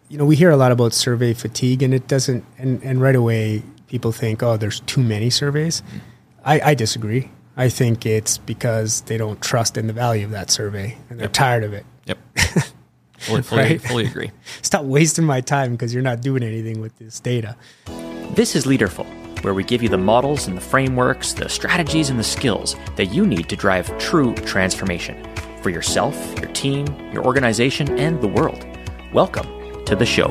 we hear a lot about survey fatigue, and it doesn't, and right away people think, oh, there's too many surveys. I disagree. I think it's because they don't trust in the value of that survey, and they're tired of it. Yep. Fully agree. Stop wasting my time because you're not doing anything with this data. This is Leaderful, where we give you the models and the frameworks, the strategies and the skills that you need to drive true transformation for yourself, your team, your organization, and the world. Welcome to the show.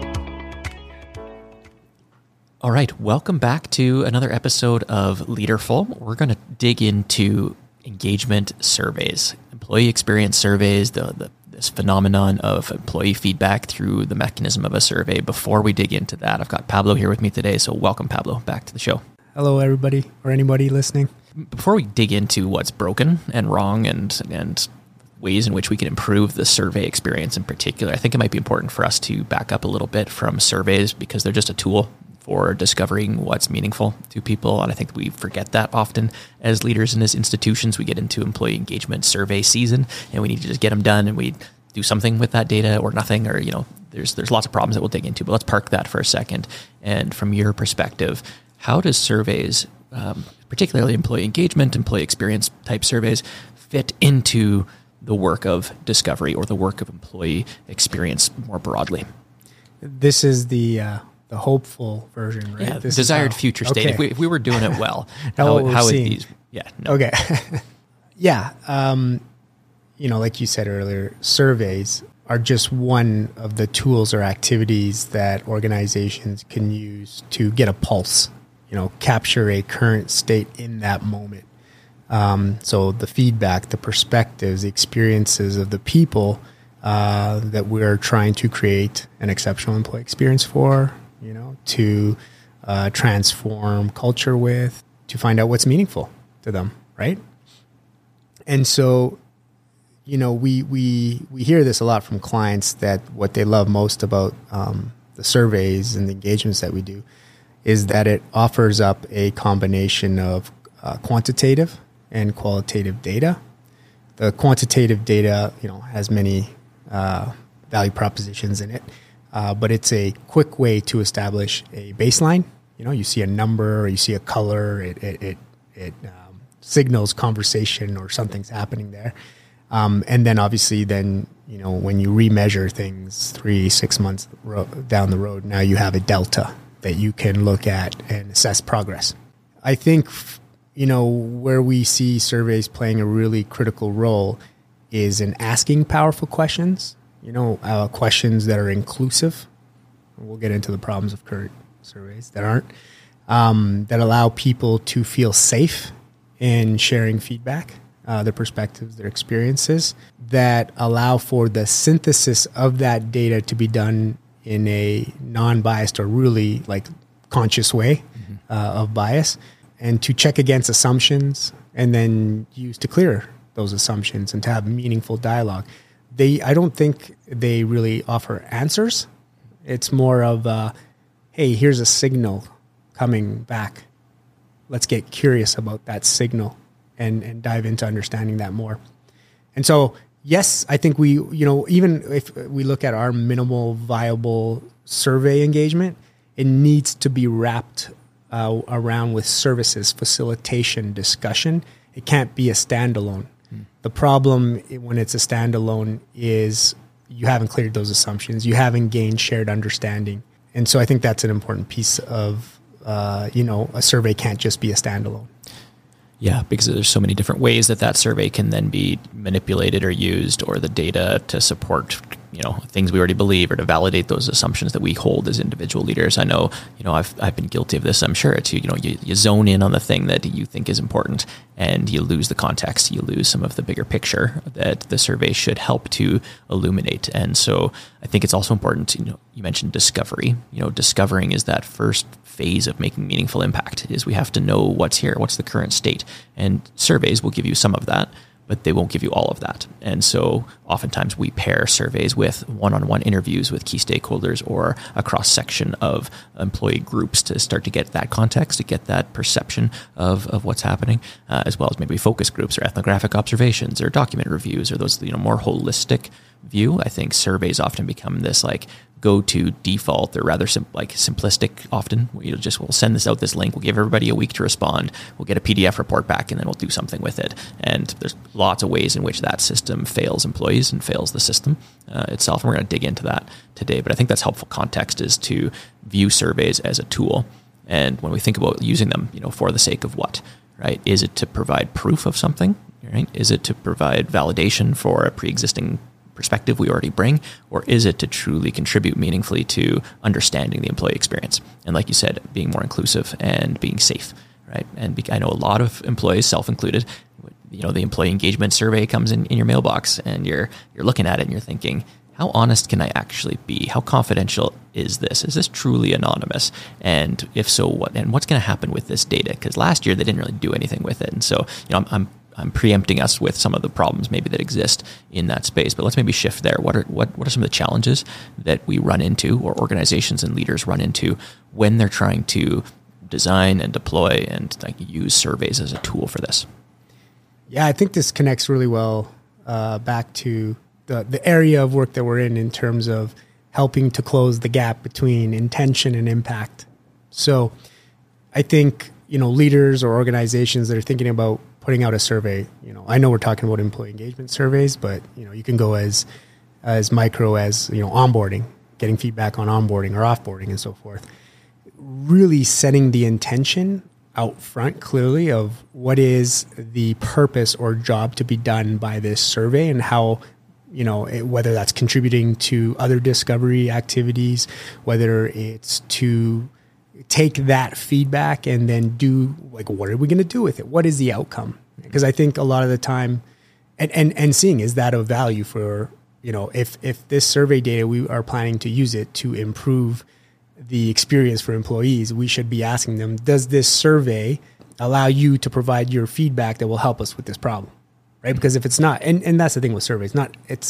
All right, welcome back to another episode of Leaderful. We're going to dig into engagement surveys, employee experience surveys, this phenomenon of employee feedback through the mechanism of a survey. Before we dig into that, I've got Pablo here with me today, so welcome, Pablo, back to the show. Hello, everybody, or anybody listening. Before we dig into what's broken and wrong and ways in which we can improve the survey experience in particular, I think it might be important for us to back up a little bit from surveys because they're just a tool for discovering what's meaningful to people. And I think we forget that often as leaders in these institutions. We get into employee engagement survey season and we need to just get them done and we do something with that data or nothing, or, there's lots of problems that we'll dig into, but let's park that for a second. And from your perspective, how does surveys, particularly employee engagement, employee experience type surveys, fit into the work of discovery or the work of employee experience more broadly? This is the hopeful version, right? Yeah, this desired future state. Okay. If we were doing it well, how would these? Yeah. No. Okay. Yeah. Like you said earlier, surveys are just one of the tools or activities that organizations can use to get a pulse, capture a current state in that moment. So the feedback, the perspectives, the experiences of the people that we're trying to create an exceptional employee experience for, to transform culture with, to find out what's meaningful to them, right? And so, we hear this a lot from clients that what they love most about the surveys and the engagements that we do is that it offers up a combination of quantitative and qualitative data. The quantitative data, has many value propositions in it, but it's a quick way to establish a baseline. You see a number, or you see a color, it signals conversation or something's happening there. And then obviously when you remeasure things 3-6 months down the road, now you have a delta that you can look at and assess progress. I think, where we see surveys playing a really critical role is in asking powerful questions, questions that are inclusive. We'll get into the problems of current surveys that aren't, that allow people to feel safe in sharing feedback, their perspectives, their experiences, that allow for the synthesis of that data to be done in a non-biased or really conscious way of bias, and to check against assumptions and then use to clear those assumptions and to have meaningful dialogue. I don't think they really offer answers. It's more of, hey, here's a signal coming back. Let's get curious about that signal and dive into understanding that more. And so, yes, I think we, even if we look at our minimal viable survey engagement, it needs to be wrapped around with services, facilitation, discussion. It can't be a standalone. The problem when it's a standalone is you haven't cleared those assumptions. You haven't gained shared understanding. And so I think that's an important piece of, a survey can't just be a standalone. Yeah, because there's so many different ways that survey can then be manipulated or used, or the data to support, things we already believe, or to validate those assumptions that we hold as individual leaders. I know, I've been guilty of this. I'm sure it's, you zone in on the thing that you think is important and you lose the context. You lose some of the bigger picture that the survey should help to illuminate. And so I think it's also important to, you mentioned discovery. Discovering is that first phase of making meaningful impact. Is we have to know what's here, what's the current state. And surveys will give you some of that, but they won't give you all of that. And so oftentimes we pair surveys with one-on-one interviews with key stakeholders or a cross-section of employee groups to start to get that context, to get that perception of what's happening, as well as maybe focus groups or ethnographic observations or document reviews or those more holistic view. I think surveys often become this go to default. They're rather simplistic often. We'll send this link. We'll give everybody a week to respond. We'll get a PDF report back, and then we'll do something with it. And there's lots of ways in which that system fails employees and fails the system itself. And we're going to dig into that today. But I think that's helpful context, is to view surveys as a tool. And when we think about using them, for the sake of what, right? Is it to provide proof of something, right? Is it to provide validation for a pre-existing perspective we already bring, or is it to truly contribute meaningfully to understanding the employee experience? And like you said, being more inclusive and being safe, right? And I know a lot of employees, self-included, the employee engagement survey comes in your mailbox, and you're looking at it and you're thinking, how honest can I actually be? How confidential is this? Is this truly anonymous? And if so, what? And what's going to happen with this data? Because last year they didn't really do anything with it, and so I'm preempting us with some of the problems maybe that exist in that space. But let's maybe shift there. What are some of the challenges that we run into, or organizations and leaders run into, when they're trying to design and deploy and use surveys as a tool for this? Yeah, I think this connects really well back to the area of work that we're in terms of helping to close the gap between intention and impact. So I think, leaders or organizations that are thinking about putting out a survey, I know we're talking about employee engagement surveys, but, you can go as micro as, onboarding, getting feedback on onboarding or offboarding and so forth. Really setting the intention out front clearly of what is the purpose or job to be done by this survey, and how, whether that's contributing to other discovery activities, whether it's to take that feedback and then do, what are we going to do with it? What is the outcome? Because I think a lot of the time, and seeing, is that of value for, if this survey data, we are planning to use it to improve the experience for employees, we should be asking them, does this survey allow you to provide your feedback that will help us with this problem? Right? Because if it's not, and that's the thing with surveys, it's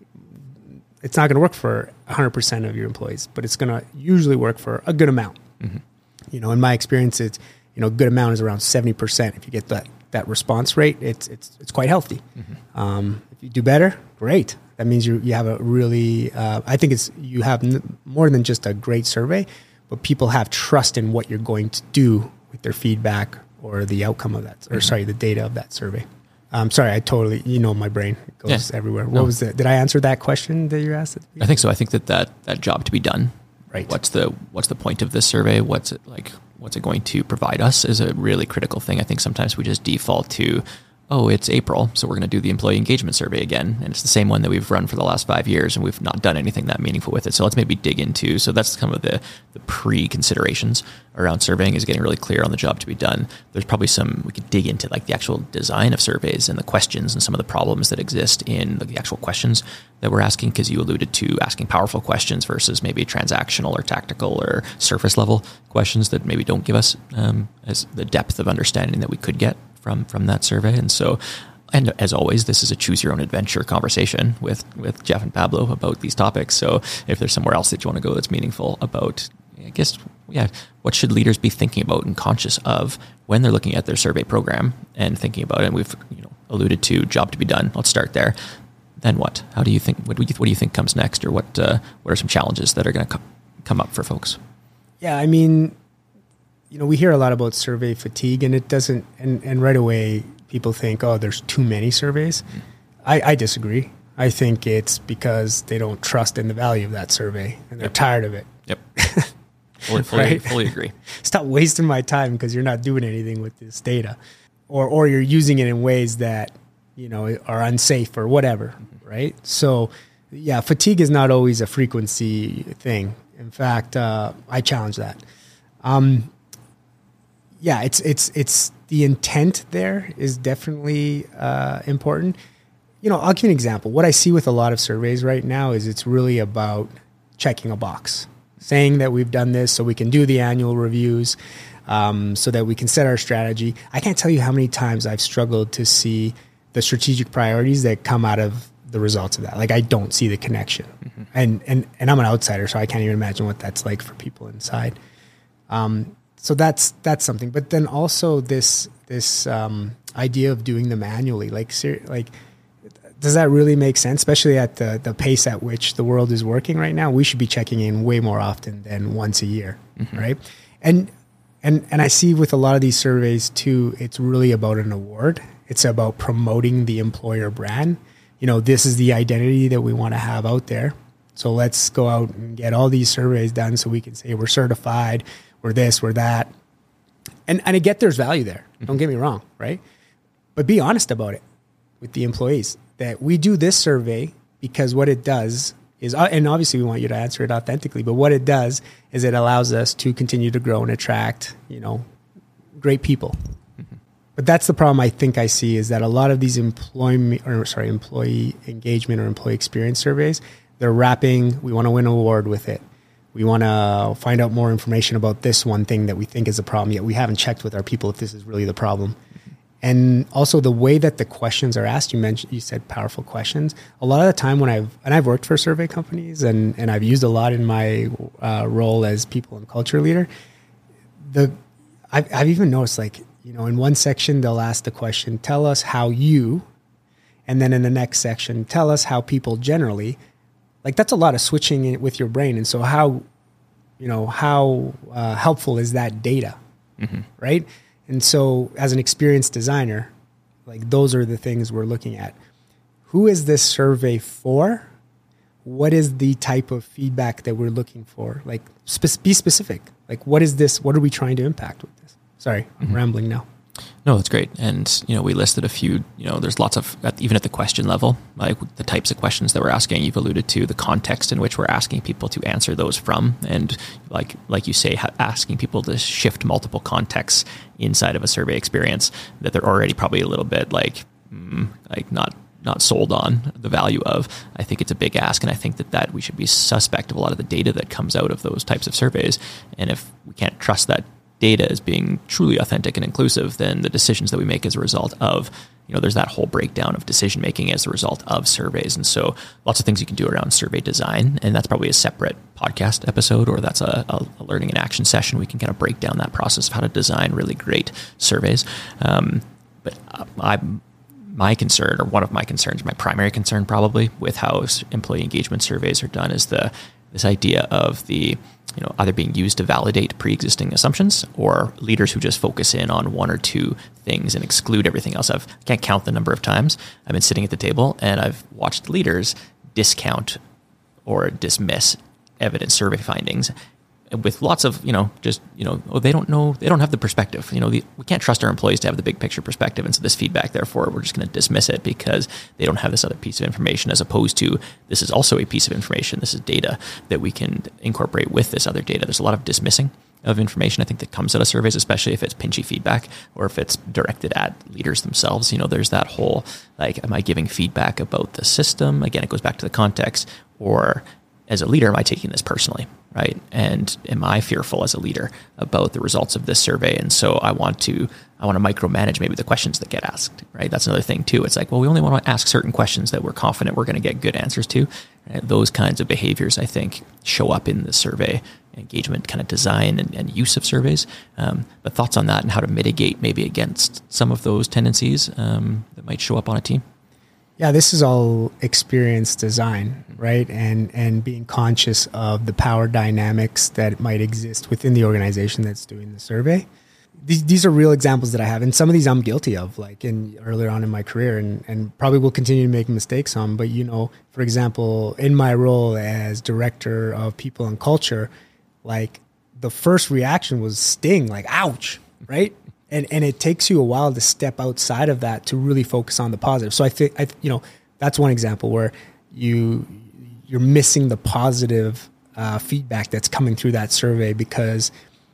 not going to work for 100% of your employees, but it's going to usually work for a good amount. Mm-hmm. In my experience, it's, good amount is around 70%. If you get that response rate, it's quite healthy. Mm-hmm. If you do better, great. That means you have a really, I think you have more than just a great survey, but people have trust in what you're going to do with their feedback or the outcome of that, or the data of that survey. Sorry, I totally, my brain goes everywhere. What was it? Did I answer that question that you asked? I think so. I think that job to be done. Right. What's the point of this survey? What's it going to provide us is a really critical thing. I think sometimes we just default to, it's April, so we're going to do the employee engagement survey again. And it's the same one that we've run for the last 5 years, and we've not done anything that meaningful with it. So let's maybe dig into, so that's some of the pre-considerations around surveying, is getting really clear on the job to be done. There's probably we could dig into the actual design of surveys and the questions and some of the problems that exist in the actual questions that we're asking, because you alluded to asking powerful questions versus maybe transactional or tactical or surface level questions that maybe don't give us as the depth of understanding that we could get from that survey. And so, and as always, this is a choose your own adventure conversation with Jeff and Pablo about these topics. So if there's somewhere else that you want to go that's meaningful about, I guess, what should leaders be thinking about and conscious of when they're looking at their survey program and thinking about it? And we've alluded to job to be done. Let's start there. Then what? How do you think? What do you think comes next, or what are some challenges that are going to come up for folks? Yeah, I mean, we hear a lot about survey fatigue, and it doesn't, and right away people think, there's too many surveys. Mm-hmm. I disagree. I think it's because they don't trust in the value of that survey, and they're tired of it. Yep. Fully agree. Stop wasting my time because you're not doing anything with this data, or you're using it in ways that, are unsafe or whatever. Mm-hmm. Right. So fatigue is not always a frequency thing. In fact, I challenge that. It's the intent there is definitely important. I'll give you an example. What I see with a lot of surveys right now is it's really about checking a box, saying that we've done this so we can do the annual reviews, so that we can set our strategy. I can't tell you how many times I've struggled to see the strategic priorities that come out of the results of that. I don't see the connection. Mm-hmm. And I'm an outsider, so I can't even imagine what that's like for people inside. So that's something. But then the idea of doing them manually, the does that really make sense? Especially at the pace at which the world is working right now, we should be checking in way more often than once a year, right? And I see with a lot of these surveys too, it's really about an award. It's about promoting the employer brand. This is the identity that we want to have out there. So let's go out and get all these surveys done so we can say we're certified, we're this, we're that. And I get there's value there. Don't get me wrong, right? But be honest about it with the employees that we do this survey because what it does is, and obviously we want you to answer it authentically, but what it does is it allows us to continue to grow and attract, great people. But that's the problem I think I see is that a lot of these employee engagement or employee experience surveys, they're wrapping, we want to win an award with it. We want to find out more information about this one thing that we think is a problem, yet we haven't checked with our people if this is really the problem. And also the way that the questions are asked, you said powerful questions. A lot of the time when I've worked for survey companies and I've used a lot in my role as people and culture leader, I've even noticed in one section, they'll ask the question, tell us how you, and then in the next section, tell us how people generally, that's a lot of switching it with your brain. And so how helpful is that data, right? And so as an experienced designer, those are the things we're looking at. Who is this survey for? What is the type of feedback that we're looking for? Be specific. What is this? What are we trying to impact with this? Sorry, I'm rambling now. No, that's great. And, we listed a few, there's lots of, even at the question level, the types of questions that we're asking, you've alluded to the context in which we're asking people to answer those from. And like you say, asking people to shift multiple contexts inside of a survey experience that they're already probably a little bit not sold on the value of. I think it's a big ask. And I think that we should be suspect of a lot of the data that comes out of those types of surveys. And if we can't trust that data as being truly authentic and inclusive, then the decisions that we make as a result of, there's that whole breakdown of decision making as a result of surveys. And so lots of things you can do around survey design. And that's probably a separate podcast episode, or that's a learning and action session. We can kind of break down that process of how to design really great surveys. But my concern, or one of my concerns, my primary concern probably with how employee engagement surveys are done is this idea of either being used to validate pre-existing assumptions, or leaders who just focus in on one or two things and exclude everything else. I can't count the number of times I've been sitting at the table and I've watched leaders discount or dismiss evidence survey findings with lots of, they don't know, they don't have the perspective. We can't trust our employees to have the big picture perspective. And so this feedback, therefore, we're just going to dismiss it because they don't have this other piece of information, as opposed to this is also a piece of information. This is data that we can incorporate with this other data. There's a lot of dismissing of information, I think, that comes out of surveys, especially if it's pinchy feedback or if it's directed at leaders themselves. There's that whole, am I giving feedback about the system? Again, it goes back to the context. Or as a leader, am I taking this personally? Right? And am I fearful as a leader about the results of this survey? And so I want to micromanage maybe the questions that get asked, right? That's another thing too. It's we only want to ask certain questions that we're confident we're going to get good answers to. Right? Those kinds of behaviors, I think, show up in the survey engagement kind of design and use of surveys. But thoughts on that and how to mitigate maybe against some of those tendencies that might show up on a team? Yeah, this is all experience design, right? And being conscious of the power dynamics that might exist within the organization that's doing the survey. These are real examples that I have, and some of these I'm guilty of, earlier on in my career, and probably will continue to make mistakes on. But for example, in my role as director of people and culture, the first reaction was sting, ouch, right? And it takes you a while to step outside of that to really focus on the positive. So I think, that's one example where you're missing the positive feedback that's coming through that survey because,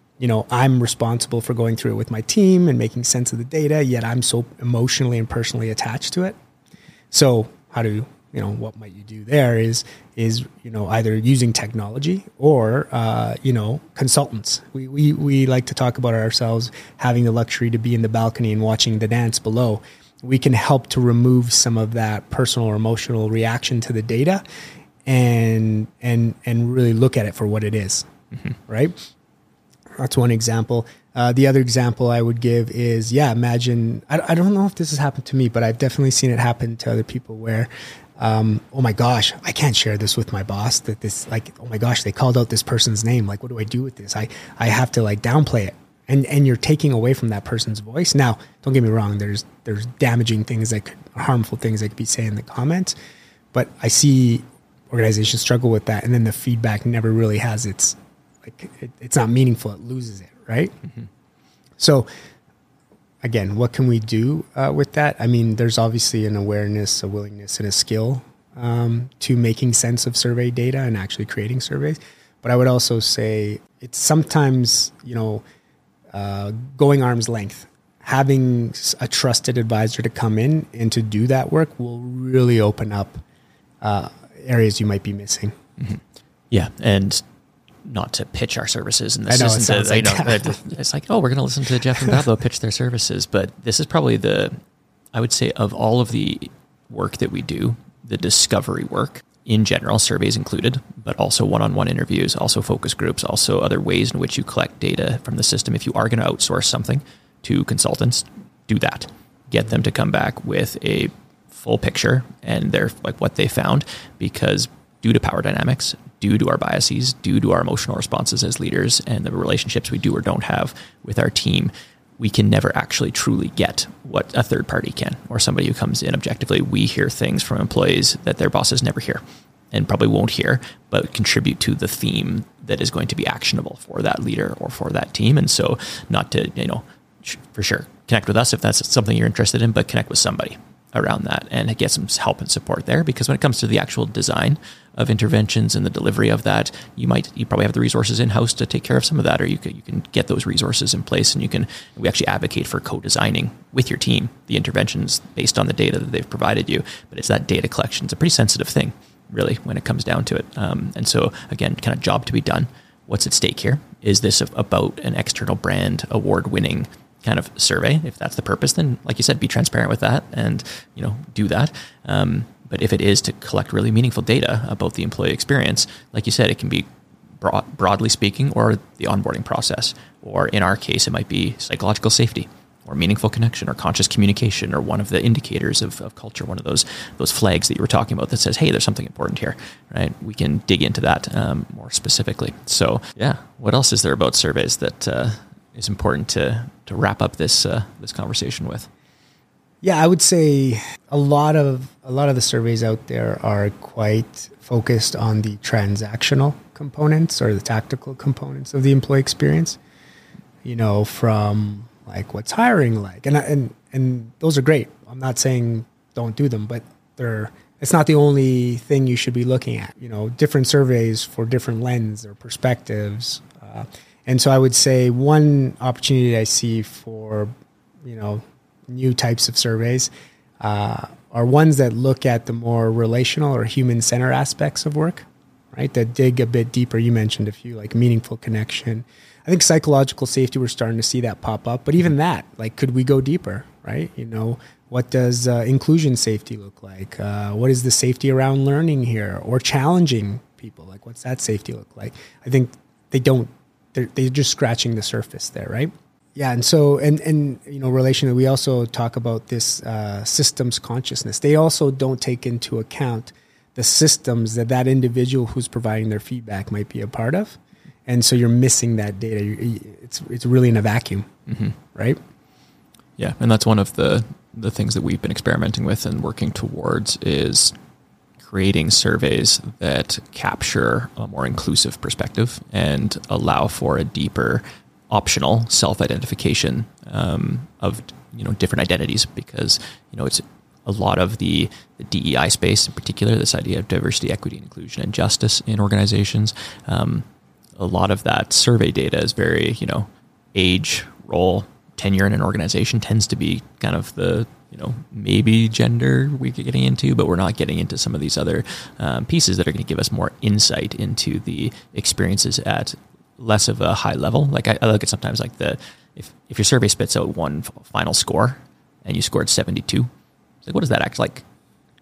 I'm responsible for going through it with my team and making sense of the data, yet I'm so emotionally and personally attached to it. So how do what might you do there is either using technology or consultants. We like to talk about ourselves having the luxury to be in the balcony and watching the dance below. We can help to remove some of that personal or emotional reaction to the data and really look at it for what it is, right? That's one example. The other example I would give is, imagine, I don't know if this has happened to me, but I've definitely seen it happen to other people where, oh my gosh, I can't share this with my boss that this, like, oh my gosh, they called out this person's name. Like, what do I do with this? I have to like downplay it. And you're taking away from that person's voice. Now, don't get me wrong. There's damaging things harmful things that could be said in the comments, but I see organizations struggle with that. And then the feedback never really has it's not meaningful. It loses it. Right. Mm-hmm. So again, what can we do with that? I mean, there's obviously an awareness, a willingness, and a skill to making sense of survey data and actually creating surveys. But I would also say it's sometimes, going arm's length, having a trusted advisor to come in and to do that work will really open up areas you might be missing. Mm-hmm. Yeah. And not to pitch our services in the system. It's like, we're going to listen to Jeff and Pablo pitch their services. But this is probably I would say of all of the work that we do, the discovery work in general, surveys included, but also one-on-one interviews, also focus groups, also other ways in which you collect data from the system. If you are going to outsource something to consultants, do that. Get them to come back with a full picture and what they found, because due to power dynamics, due to our biases, due to our emotional responses as leaders and the relationships we do or don't have with our team, we can never actually truly get what a third party can, or somebody who comes in objectively. We hear things from employees that their bosses never hear and probably won't hear, but contribute to the theme that is going to be actionable for that leader or for that team. And so not to, for sure, connect with us if that's something you're interested in, but connect with somebody around that and get some help and support there. Because when it comes to the actual design of interventions and the delivery of that, you probably have the resources in-house to take care of some of that, or you can get those resources in place, and we actually advocate for co-designing with your team the interventions based on the data that they've provided you. But it's that data collection. It's a pretty sensitive thing, really, when it comes down to it. And so again, kind of job to be done. What's at stake here? Is this about an external brand award-winning kind of survey? If that's the purpose, then like you said, be transparent with that and do that. But if it is to collect really meaningful data about the employee experience, like you said, it can be broadly speaking, or the onboarding process, or in our case, it might be psychological safety, or meaningful connection, or conscious communication, or one of the indicators of culture, one of those flags that you were talking about that says, hey, there's something important here, right? We can dig into that more specifically. So yeah, what else is there about surveys that is important to wrap up this conversation with? Yeah, I would say a lot of the surveys out there are quite focused on the transactional components or the tactical components of the employee experience. From like what's hiring like, and those are great. I'm not saying don't do them, but it's not the only thing you should be looking at. Different surveys for different lens or perspectives. And so I would say one opportunity I see for, new types of surveys are ones that look at the more relational or human-centered aspects of work, right? That dig a bit deeper. You mentioned a few, like meaningful connection. I think psychological safety, we're starting to see that pop up. But even that, like, could we go deeper, right? What does inclusion safety look like? What is the safety around learning here or challenging people? Like, what's that safety look like? I think they're just scratching the surface there, right? Yeah, and so and relationally, we also talk about this systems consciousness. They also don't take into account the systems that individual who's providing their feedback might be a part of, and so you're missing that data. It's really in a vacuum, mm-hmm. right? Yeah, and that's one of the things that we've been experimenting with and working towards is creating surveys that capture a more inclusive perspective and allow for a deeper optional self-identification of different identities, because it's a lot of the DEI space in particular, this idea of diversity, equity, inclusion, and justice in organizations. A lot of that survey data is very age, role, tenure in an organization tends to be kind of the maybe gender we're getting into, but we're not getting into some of these other pieces that are going to give us more insight into the experiences at less of a high level. Like I look at sometimes like if your survey spits out one final score and you scored 72, it's like, what does that act like?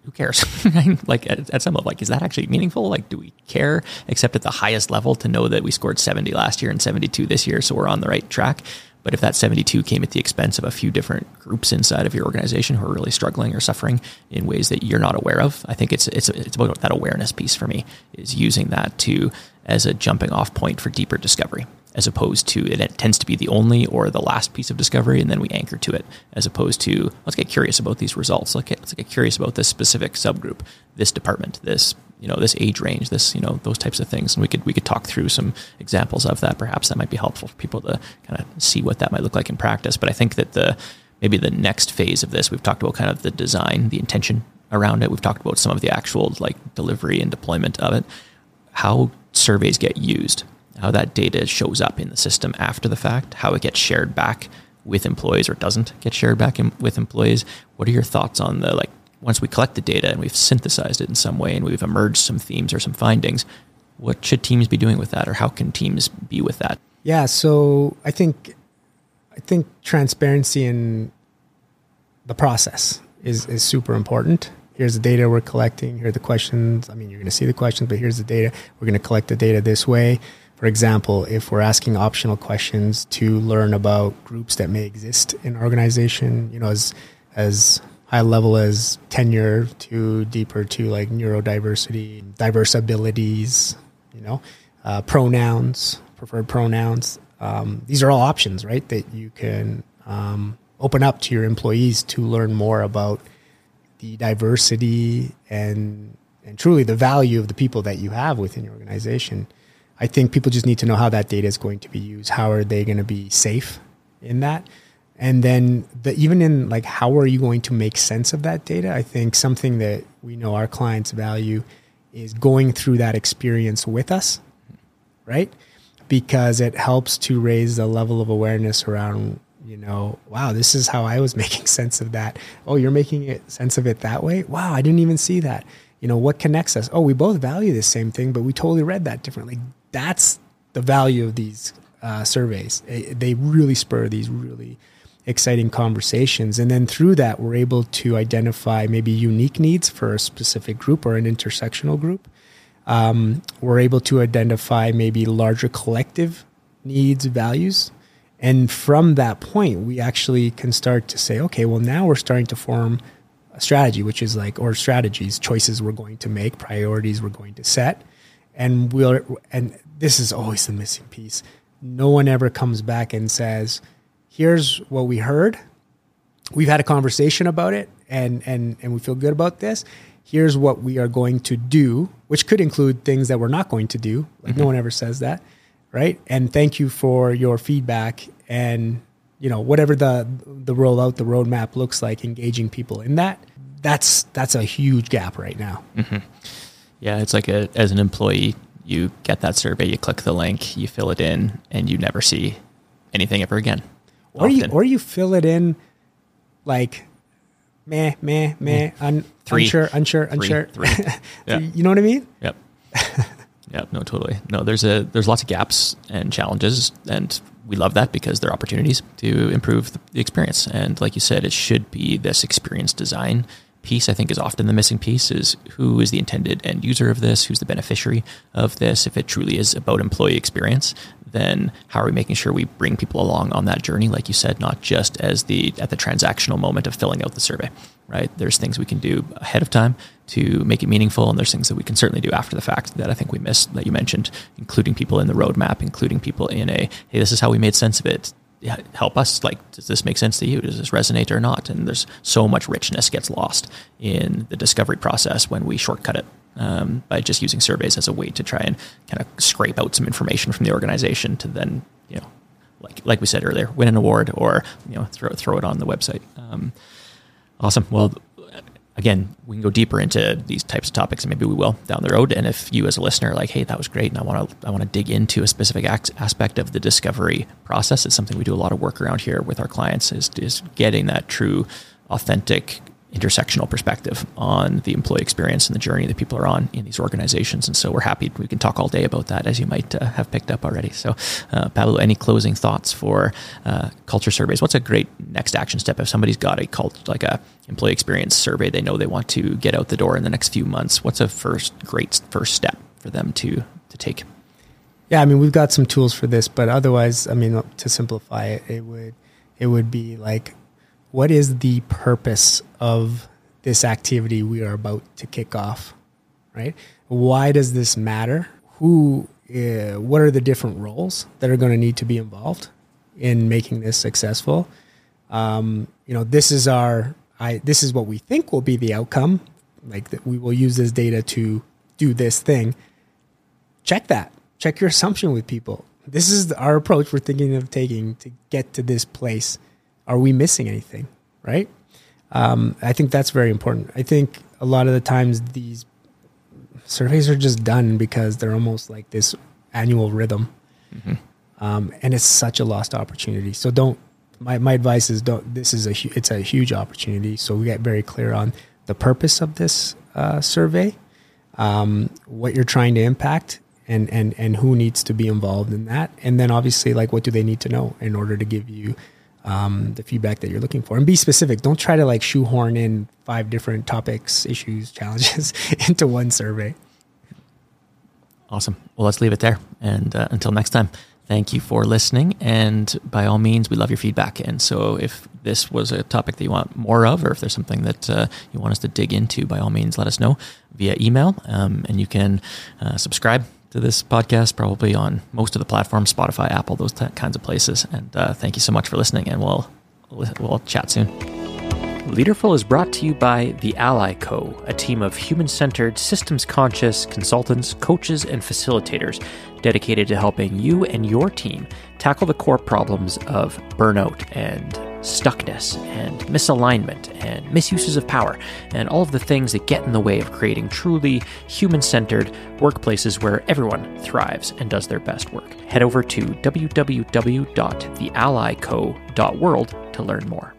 who cares? Like at some level, like, is that actually meaningful? Like, do we care except at the highest level to know that we scored 70 last year and 72 this year, so we're on the right track? But if that 72 came at the expense of a few different groups inside of your organization who are really struggling or suffering in ways that you're not aware of, I think it's about that awareness piece for me, is using that as a jumping off point for deeper discovery, as opposed to, it tends to be the only or the last piece of discovery, and then we anchor to it, as opposed to, let's get curious about these results. Let's get curious about this specific subgroup, this department, this age range, those types of things. And we could talk through some examples of that. Perhaps that might be helpful for people to kind of see what that might look like in practice. But I think that maybe the next phase of this, we've talked about kind of the design, the intention around it. We've talked about some of the actual like delivery and deployment of it, how surveys get used, how that data shows up in the system after the fact, how it gets shared back with employees or doesn't get shared back with employees. What are your thoughts on once we collect the data and we've synthesized it in some way and we've emerged some themes or some findings, what should teams be doing with that, or how can teams be with that? Yeah, so I think transparency in the process is super important. Here's the data we're collecting. Here are the questions. I mean, you're going to see the questions, but here's the data. We're going to collect the data this way. For example, if we're asking optional questions to learn about groups that may exist in an organization, as high level as tenure to deeper to like neurodiversity, diverse abilities, pronouns, preferred pronouns. These are all options, right, that you can open up to your employees to learn more about the diversity and truly the value of the people that you have within your organization. I think people just need to know how that data is going to be used. How are they going to be safe in that? And then even in like, how are you going to make sense of that data? I think something that we know our clients value is going through that experience with us, right? Because it helps to raise the level of awareness around, wow, this is how I was making sense of that. Oh, you're making sense of it that way? Wow, I didn't even see that. What connects us? Oh, we both value the same thing, but we totally read that differently. That's the value of these surveys. They really spur these really exciting conversations. And then through that, we're able to identify maybe unique needs for a specific group or an intersectional group. We're able to identify maybe larger collective needs, values. And from that point, we actually can start to say, okay, well, now we're starting to form a strategy, which is or strategies, choices we're going to make, priorities we're going to set. And this is always the missing piece. No one ever comes back and says, here's what we heard. We've had a conversation about it and we feel good about this. Here's what we are going to do, which could include things that we're not going to do. No one ever says that, right? And thank you for your feedback and, whatever the rollout, the roadmap looks like, engaging people in that. That's a huge gap right now. Mm-hmm. Yeah, it's like as an employee, you get that survey, you click the link, you fill it in, and you never see anything ever again. Or you fill it in like meh, unsure. Three. Yeah. You know what I mean? Yep. Yep. No, totally. No, there's lots of gaps and challenges, and we love that because they're opportunities to improve the experience. And like you said, it should be this experience design piece, I think, is often the missing piece, is who is the intended end user of this? Who's the beneficiary of this? If it truly is about employee experience, then how are we making sure we bring people along on that journey? Like you said, not just at the transactional moment of filling out the survey, right? There's things we can do ahead of time to make it meaningful. And there's things that we can certainly do after the fact that I think we missed, that you mentioned, including people in the roadmap, including people in hey, this is how we made sense of it. Help us, does this make sense to you? Does this resonate or not? And there's so much richness gets lost in the discovery process when we shortcut it by just using surveys as a way to try and kind of scrape out some information from the organization to then, like we said earlier, win an award or, throw it on the website. Awesome. Well, again, we can go deeper into these types of topics, and maybe we will down the road. And if you as a listener are like, hey, that was great, and I want to dig into a specific aspect of the discovery process, it's something we do a lot of work around here with our clients, is getting that true, authentic intersectional perspective on the employee experience and the journey that people are on in these organizations. And so we're happy we can talk all day about that, as you might have picked up already. So Pablo, any closing thoughts for culture surveys? What's a great next action step if somebody's got a employee experience survey they know they want to get out the door in the next few months? What's a great first step for them to take? Yeah, I mean, we've got some tools for this, but otherwise, I mean, to simplify it, it would be like, what is the purpose of this activity we are about to kick off, right? Why does this matter? What are the different roles that are going to need to be involved in making this successful? This is this is what we think will be the outcome. Like that, we will use this data to do this thing. Check that. Check your assumption with people. This is our approach we're thinking of taking to get to this place. Are we missing anything, right? I think that's very important. I think a lot of the times these surveys are just done because they're almost like this annual rhythm. Mm-hmm. And it's such a lost opportunity. So my advice is it's a huge opportunity. So we get very clear on the purpose of this survey, what you're trying to impact, and who needs to be involved in that. And then obviously, like, what do they need to know in order to give you the feedback that you're looking for? And be specific. Don't try to like shoehorn in 5 different topics, issues, challenges into one survey. Awesome. Well, let's leave it there. And until next time, thank you for listening. And by all means, we love your feedback. And so if this was a topic that you want more of, or if there's something that you want us to dig into, by all means, let us know via email. And you can subscribe to this podcast, probably on most of the platforms, Spotify, Apple, those kinds of places. And thank you so much for listening, and we'll chat soon. Leaderful is brought to you by The Ally Co., a team of human-centered, systems-conscious consultants, coaches, and facilitators dedicated to helping you and your team tackle the core problems of burnout and stuckness and misalignment and misuses of power and all of the things that get in the way of creating truly human-centered workplaces where everyone thrives and does their best work. Head over to www.theallyco.world to learn more.